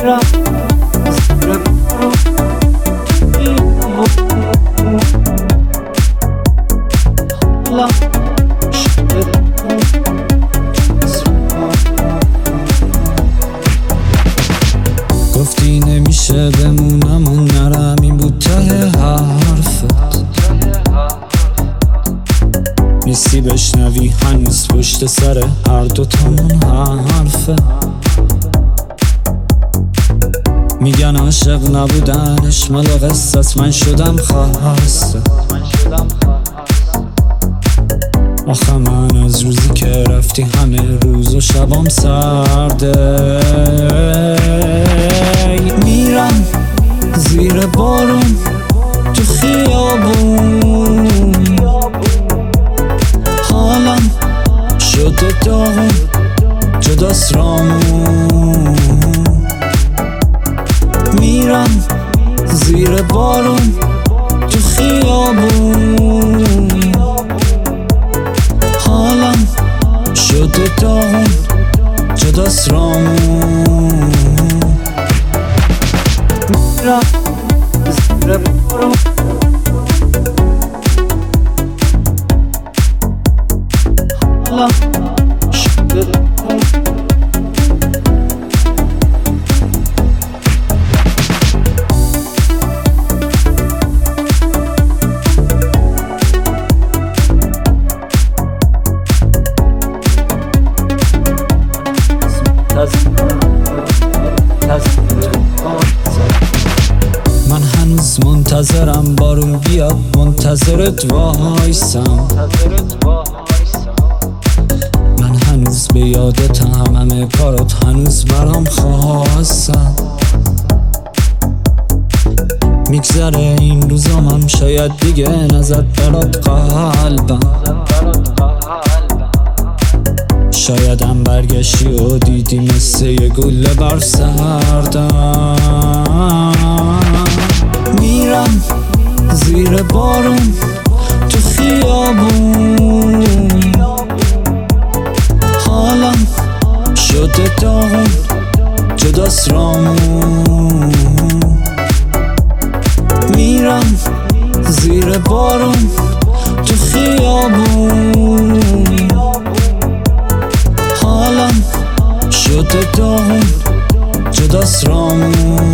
گفتی نمیشه بمونم و نرم، این بود ته حرفت. نیستی بشنوی هنوز پشت سر هر دوتامون حرفه. میگن عاشق نبودنش مال قصت، من شدم خسته. آخه من از روزی که رفتی همه روز و شبام سرده. میرم زیر بارون تو خیابون، حالم شده داغون جداست رامون. میرم زیر بارون تو خیابون، حالم شده داغون جداست رامون. میرم زیر بارون حالم شده داغون. من هنوز منتظرم بارون بیاد، منتظرت وایسم. من هنوز به یادتم، همه کارات هنوز برام خواستم. میگذره این روزامم شاید دیگه نزد برات قلبم. شایدم برگشتی و دیدی مثل یه گله بر سردم. میرم زیر بارون تو خیابون، حالم شده داغون جداست رامون. میرم زیر بارون تو خیابون، حالم شده داغون جداست رامون.